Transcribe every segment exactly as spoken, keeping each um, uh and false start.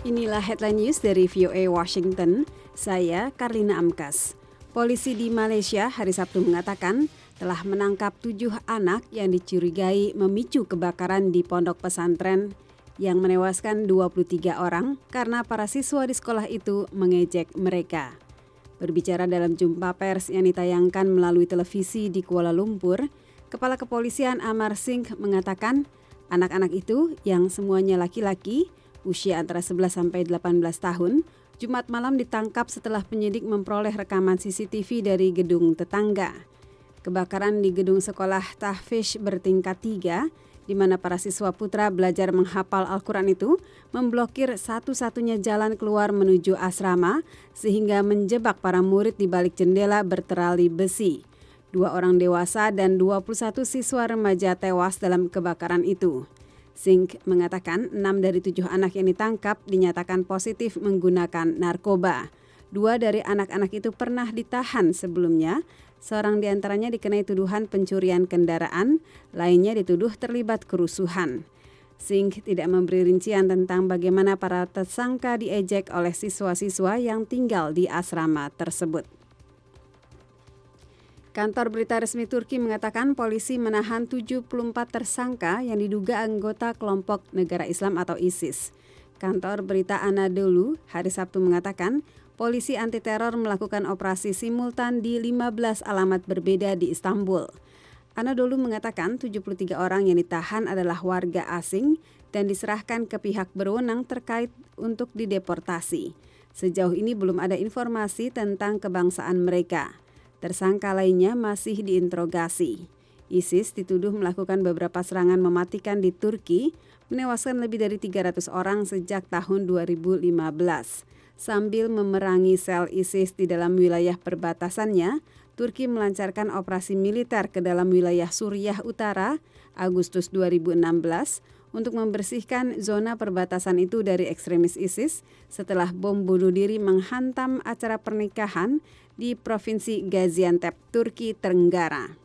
Inilah headline news dari V O A Washington. Saya Karlina Amkas. Polisi di Malaysia hari Sabtu mengatakan telah menangkap tujuh anak yang dicurigai memicu kebakaran di pondok pesantren yang menewaskan dua puluh tiga orang karena para siswa di sekolah itu mengejek mereka. Berbicara dalam jumpa pers yang ditayangkan melalui televisi di Kuala Lumpur, Kepala Kepolisian Amar Singh mengatakan anak-anak itu yang semuanya laki-laki, usia antara sebelas sampai delapan belas tahun, Jumat malam ditangkap setelah penyidik memperoleh rekaman C C T V dari gedung tetangga. Kebakaran di gedung sekolah tahfiz bertingkat tiga, di mana para siswa putra belajar menghafal Al-Quran itu, memblokir satu-satunya jalan keluar menuju asrama, sehingga menjebak para murid di balik jendela berterali besi. Dua orang dewasa dan dua puluh satu siswa remaja tewas dalam kebakaran itu. Singh mengatakan enam dari tujuh anak yang ditangkap dinyatakan positif menggunakan narkoba. Dua dari anak-anak itu pernah ditahan sebelumnya. Seorang diantaranya dikenai tuduhan pencurian kendaraan, lainnya dituduh terlibat kerusuhan. Singh tidak memberi rincian tentang bagaimana para tersangka diejek oleh siswa-siswa yang tinggal di asrama tersebut. Kantor berita resmi Turki mengatakan polisi menahan tujuh puluh empat tersangka yang diduga anggota kelompok Negara Islam atau ISIS. Kantor berita Anadolu hari Sabtu mengatakan polisi anti-teror melakukan operasi simultan di lima belas alamat berbeda di Istanbul. Anadolu mengatakan tujuh puluh tiga orang yang ditahan adalah warga asing dan diserahkan ke pihak berwenang terkait untuk dideportasi. Sejauh ini belum ada informasi tentang kebangsaan mereka. Tersangka lainnya masih diinterogasi. ISIS dituduh melakukan beberapa serangan mematikan di Turki, menewaskan lebih dari tiga ratus orang sejak tahun dua ribu lima belas. Sambil memerangi sel ISIS di dalam wilayah perbatasannya, Turki melancarkan operasi militer ke dalam wilayah Suriah Utara Agustus dua ribu enam belas untuk membersihkan zona perbatasan itu dari ekstremis ISIS setelah bom bunuh diri menghantam acara pernikahan di Provinsi Gaziantep, Turki Tenggara.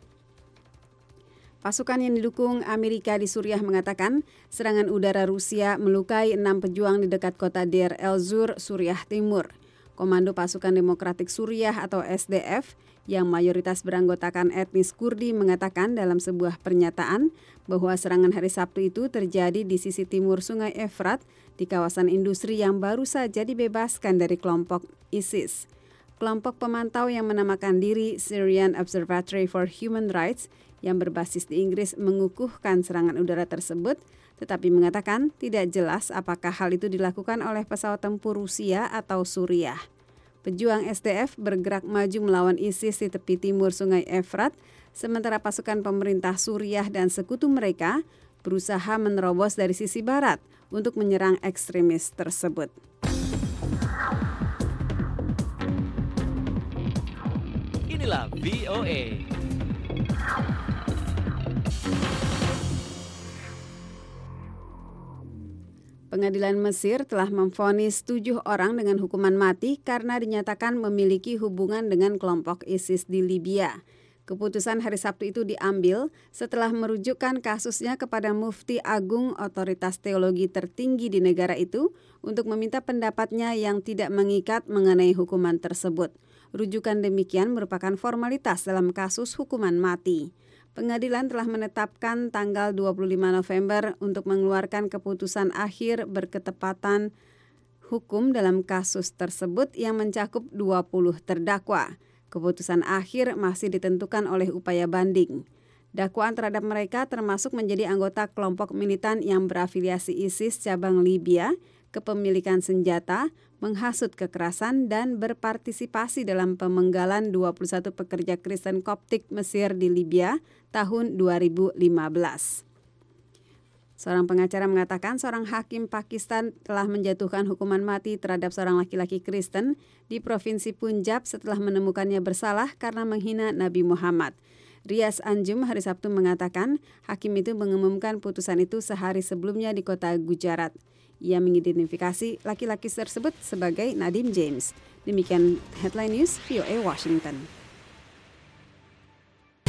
Pasukan yang didukung Amerika di Suriah mengatakan serangan udara Rusia melukai enam pejuang di dekat kota Deir el-Zur, Suriah Timur. Komando Pasukan Demokratik Suriah atau S D F yang mayoritas beranggotakan etnis Kurdi mengatakan dalam sebuah pernyataan bahwa serangan hari Sabtu itu terjadi di sisi timur Sungai Efrat di kawasan industri yang baru saja dibebaskan dari kelompok ISIS. Kelompok pemantau yang menamakan diri Syrian Observatory for Human Rights yang berbasis di Inggris mengukuhkan serangan udara tersebut, tetapi mengatakan tidak jelas apakah hal itu dilakukan oleh pesawat tempur Rusia atau Suriah. Pejuang S D F bergerak maju melawan ISIS di tepi timur Sungai Efrat, sementara pasukan pemerintah Suriah dan sekutu mereka berusaha menerobos dari sisi barat untuk menyerang ekstremis tersebut. Inilah V O A. Pengadilan Mesir telah memvonis tujuh orang dengan hukuman mati karena dinyatakan memiliki hubungan dengan kelompok ISIS di Libya. Keputusan hari Sabtu itu diambil setelah merujukkan kasusnya kepada Mufti Agung otoritas teologi tertinggi di negara itu untuk meminta pendapatnya yang tidak mengikat mengenai hukuman tersebut. Rujukan demikian merupakan formalitas dalam kasus hukuman mati. Pengadilan telah menetapkan tanggal dua puluh lima November untuk mengeluarkan keputusan akhir berketepatan hukum dalam kasus tersebut yang mencakup dua puluh terdakwa. Keputusan akhir masih ditentukan oleh upaya banding. Dakwaan terhadap mereka termasuk menjadi anggota kelompok militan yang berafiliasi ISIS cabang Libya, kepemilikan senjata, menghasut kekerasan, dan berpartisipasi dalam pemenggalan dua puluh satu pekerja Kristen Koptik Mesir di Libya tahun dua ribu lima belas. Seorang pengacara mengatakan seorang hakim Pakistan telah menjatuhkan hukuman mati terhadap seorang laki-laki Kristen di Provinsi Punjab setelah menemukannya bersalah karena menghina Nabi Muhammad. Riaz Anjum hari Sabtu mengatakan hakim itu mengumumkan putusan itu sehari sebelumnya di kota Gujarat. Ia mengidentifikasi laki-laki tersebut sebagai Nadim James. Demikian headline news V O A Washington.